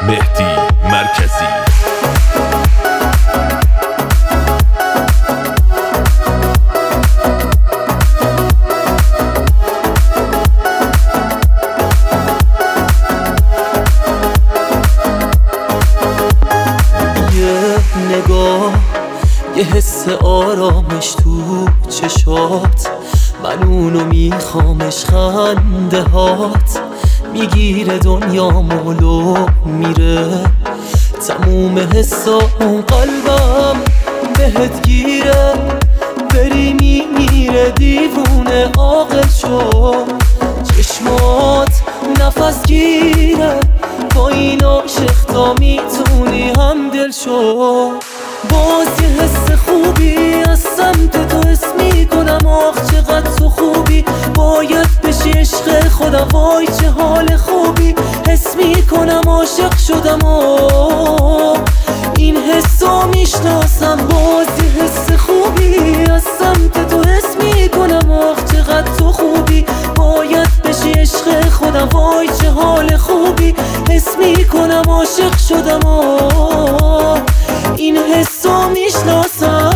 مهدی مرکزی. نگاه یه حس آرامش تو چشات، من اونو میخوامش، خنده هات میگیره دنیا مولو میره، تموم حسا اون قلبم بهت گیره، بری میمیره دیوونه عاقل شو، چشمات نفس گیره، با این عاشق تا میتونی هم دل شو، باز یه حس خوبی از سمت تو حس میکنم، آخ چقدر تو خوبی، باید بشی عشق خودم، وای چه حال خوبی، حس میکنم عاشق شدم این حسو میشناسم، باز یه حس خوبی از سمت تو حس میکنم، آخ چقدر تو خوبی، باید بشی عشق خودم، وای چه حال خوبی، حس میکنم عاشق شدم این حسو میشناسم.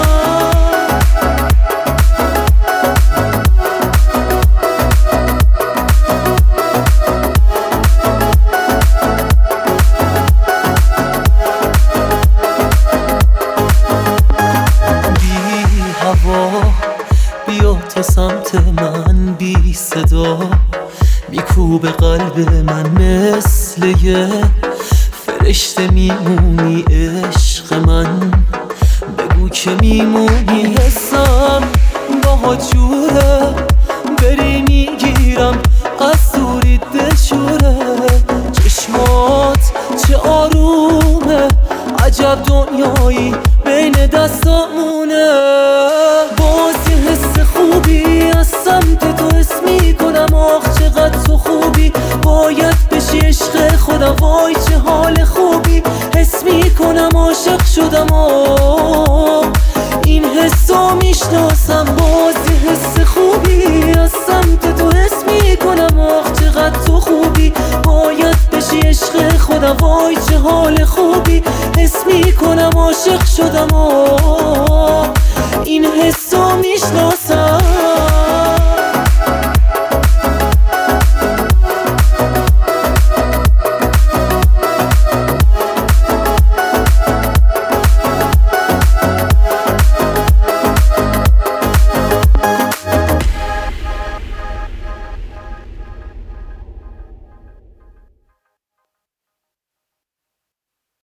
بی هوا بیا تا سمت من، بی صدا میکوب قلب من مثل یه فرشته، میمونی عشق من، بگو که میمونی، حسم با جوره، بری میگیرم از دوری دلشوره، چشمات چه آرومه، عجب دنیایی بین دستامونه، باز یه حس خوبی از سمت تو حس میکنم، آخ چقدر تو خوبی، باید بشی عشق خودم، وای چه حال خوبی، حس میکنم عاشق شدم این حسو میشناسم، باز یه حس خوبی از سمت تو حس میکنم، آخ چقدر تو خوبی، باید بشی عشق خودم، وای چه حال خوبی، حس میکنم عاشق شدم این حسو میشناسم.